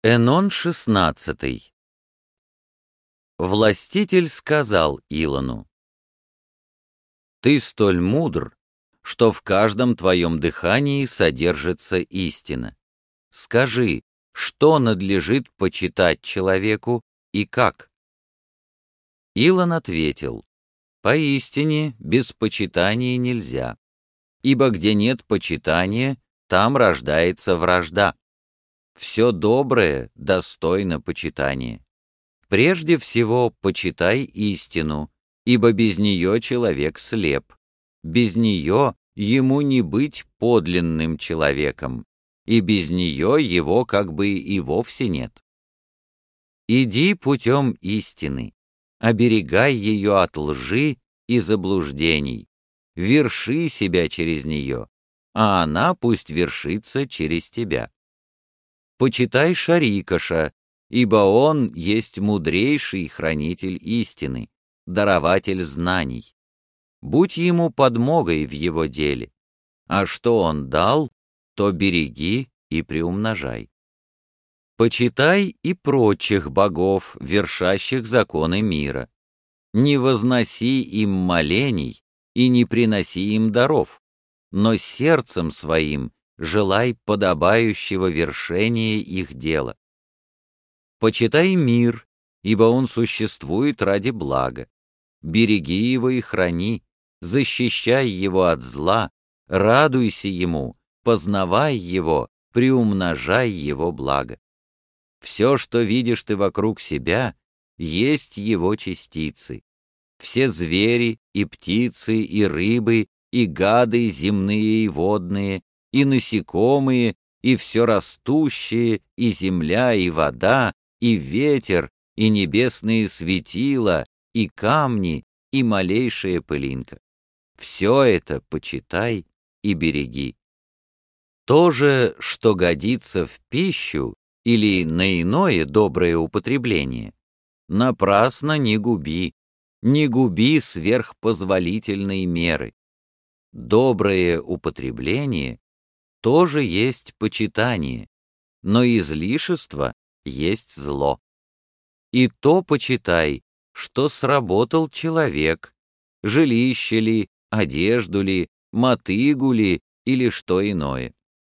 Энон 16. Властитель сказал Илону: «Ты столь мудр, что в каждом твоем дыхании содержится истина. Скажи, что надлежит почитать человеку и как?» Илон ответил: «Поистине без почитания нельзя, ибо где нет почитания, там рождается вражда. Все доброе достойно почитания. Прежде всего почитай истину, ибо без нее человек слеп. Без нее ему не быть подлинным человеком, и без нее его как бы и вовсе нет. Иди путем истины, оберегай ее от лжи и заблуждений, верши себя через нее, а она пусть вершится через тебя. Почитай Шарикаша, ибо он есть мудрейший хранитель истины, дарователь знаний. Будь ему подмогой в его деле, а что он дал, то береги и приумножай. Почитай и прочих богов, вершащих законы мира. Не возноси им молений и не приноси им даров, но сердцем своим желай подобающего вершения их дела. Почитай мир, ибо он существует ради блага. Береги его и храни, защищай его от зла, радуйся ему, познавай его, приумножай его благо. Все, что видишь ты вокруг себя, есть его частицы. Все звери и птицы и рыбы и гады земные и водные, и насекомые, и все растущее, и земля, и вода, и ветер, и небесные светила, и камни, и малейшая пылинка. Все это почитай и береги. То же, что годится в пищу или на иное доброе употребление, напрасно не губи сверхпозволительной меры. Доброе употребление тоже есть почитание, но излишество есть зло. И то почитай, что сработал человек, жилище ли, одежду ли, мотыгу ли или что иное.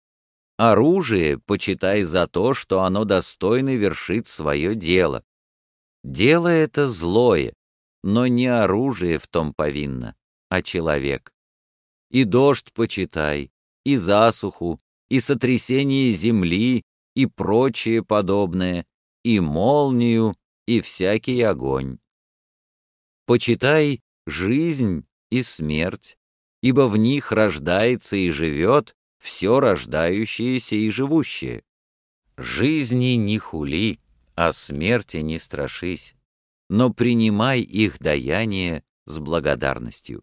Оружие почитай за то, что оно достойно вершит свое дело. Дело это злое, но не оружие в том повинно, а человек. И дождь почитай, и засуху, и сотрясение земли, и прочее подобное, и молнию, и всякий огонь. Почитай жизнь и смерть, ибо в них рождается и живет все рождающееся и живущее. Жизни не хули, а смерти не страшись, но принимай их даяние с благодарностью.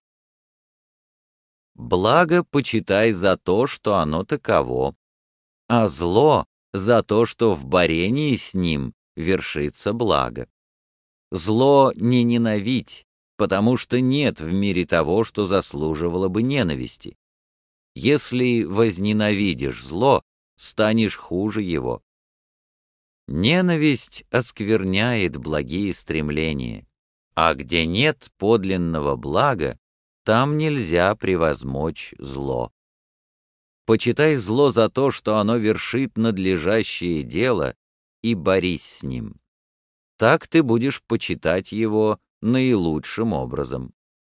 Благо почитай за то, что оно таково, а зло за то, что в борении с ним вершится благо. Зло не ненавидь, потому что нет в мире того, что заслуживало бы ненависти. Если возненавидишь зло, станешь хуже его. Ненависть оскверняет благие стремления, а где нет подлинного блага, там нельзя превозмочь зло. Почитай зло за то, что оно вершит надлежащее дело, и борись с ним. Так ты будешь почитать его наилучшим образом.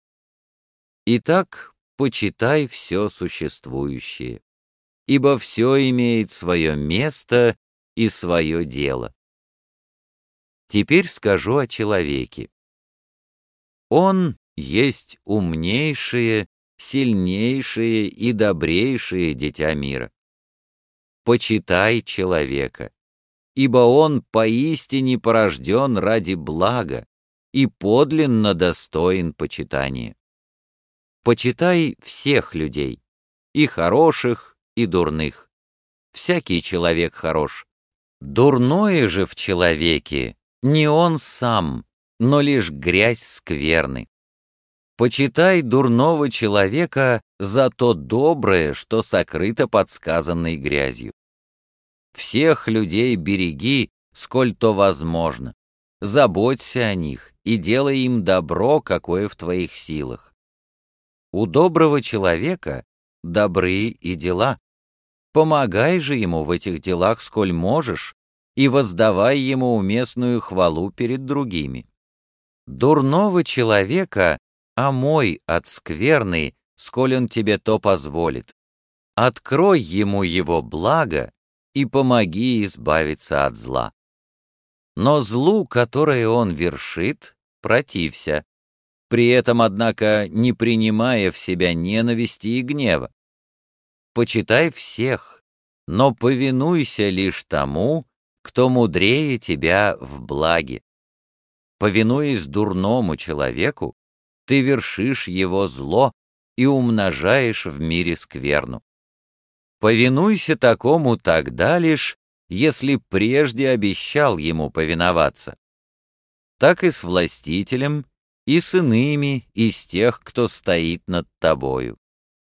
Итак, почитай все существующее, ибо все имеет свое место и свое дело. Теперь скажу о человеке. Он есть умнейшее, сильнейшее и добрейшее дитя мира. Почитай человека, ибо он поистине порожден ради блага и подлинно достоин почитания. Почитай всех людей, и хороших, и дурных. Всякий человек хорош. Дурное же в человеке не он сам, но лишь грязь скверны. Почитай дурного человека за то доброе, что сокрыто под сказанной грязью. Всех людей береги, сколь то возможно. Заботься о них и делай им добро, какое в твоих силах. У доброго человека добры и дела. Помогай же ему в этих делах, сколь можешь, и воздавай ему уместную хвалу перед другими. Дурного человека омой от скверны, сколь он тебе то позволит. Открой ему его благо и помоги избавиться от зла. Но злу, которое он вершит, протився, при этом, однако, не принимая в себя ненависти и гнева. Почитай всех, но повинуйся лишь тому, кто мудрее тебя в благе. Повинуясь дурному человеку, ты вершишь его зло и умножаешь в мире скверну. Повинуйся такому тогда лишь, если прежде обещал ему повиноваться. Так и с властителем, и с иными из тех, кто стоит над тобою.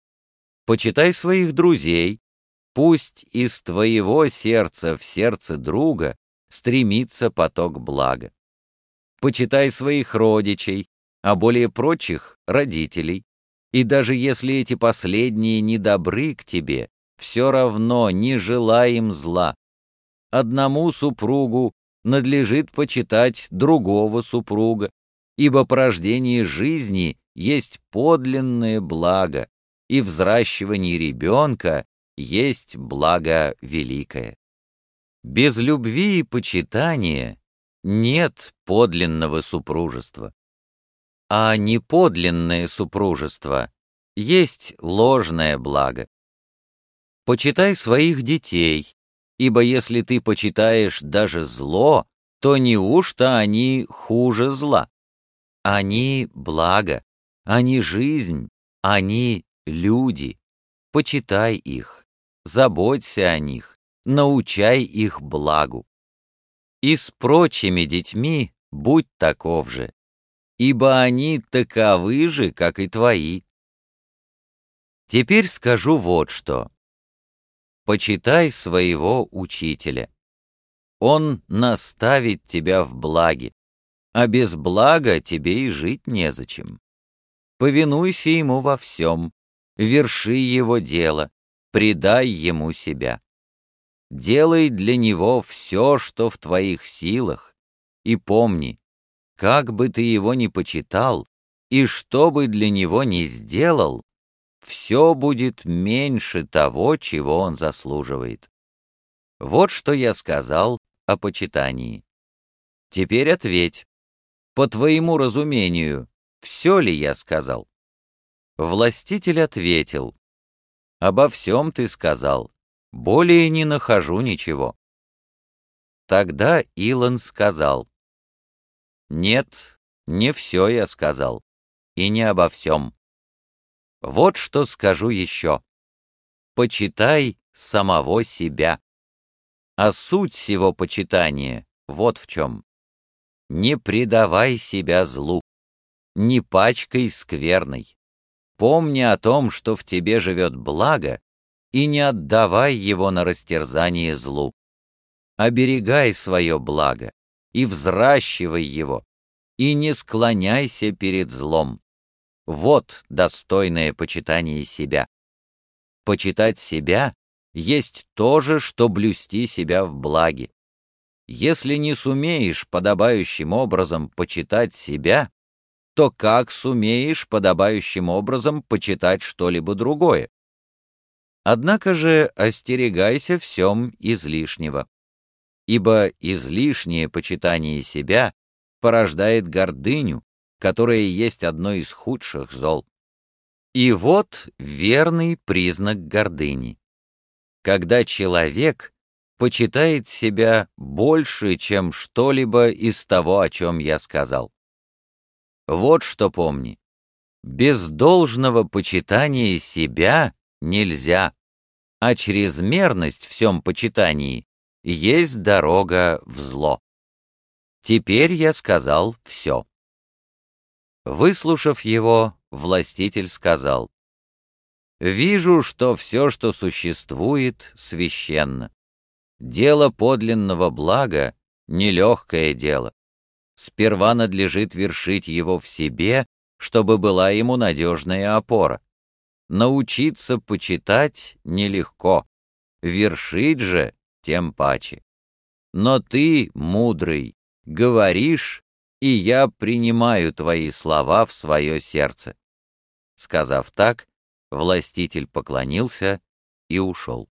Почитай своих друзей, пусть из твоего сердца в сердце друга стремится поток блага. Почитай своих родичей, а более прочих — родителей, и даже если эти последние не добры к тебе, все равно не желай им зла. Одному супругу надлежит почитать другого супруга, ибо порождение жизни есть подлинное благо, и взращивание ребенка есть благо великое. Без любви и почитания нет подлинного супружества, а неподлинное супружество есть ложное благо. Почитай своих детей, ибо если ты почитаешь даже зло, то неужто они хуже зла? Они благо, они жизнь, они люди. Почитай их, заботься о них, научай их благу. И с прочими детьми будь таков же, ибо они таковы же, как и твои. Теперь скажу вот что. Почитай своего учителя. Он наставит тебя в благе, а без блага тебе и жить незачем. Повинуйся ему во всем, верши его дело, предай ему себя. Делай для него все, что в твоих силах, и помни, как бы ты его ни почитал и что бы для него ни сделал, все будет меньше того, чего он заслуживает. Вот что я сказал о почитании. Теперь ответь, по твоему разумению, все ли я сказал? Властитель ответил, обо всем ты сказал, более не нахожу ничего. Тогда Илон сказал, нет, не все я сказал, и не обо всем. Вот что скажу еще. Почитай самого себя. А суть всего почитания вот в чем. Не предавай себя злу, не пачкай скверной. Помни о том, что в тебе живет благо, и не отдавай его на растерзание злу. Оберегай свое благо и взращивай его, и не склоняйся перед злом. Вот достойное почитание себя. Почитать себя есть то же, что блюсти себя в благе. Если не сумеешь подобающим образом почитать себя, то как сумеешь подобающим образом почитать что-либо другое? Однако же остерегайся всем излишнего, ибо излишнее почитание себя порождает гордыню, которая есть одно из худших зол. И вот верный признак гордыни. Когда человек почитает себя больше, чем что-либо из того, о чем я сказал. Вот что помни. Без должного почитания себя нельзя, а чрезмерность в всем почитании есть дорога в зло. Теперь я сказал все. Выслушав его, властитель сказал, «Вижу, что все, что существует, священно. Дело подлинного блага — нелегкое дело. Сперва надлежит вершить его в себе, чтобы была ему надежная опора. Научиться почитать нелегко, вершить же тем паче. Но ты, мудрый, говоришь, и я принимаю твои слова в свое сердце». Сказав так, властитель поклонился и ушел.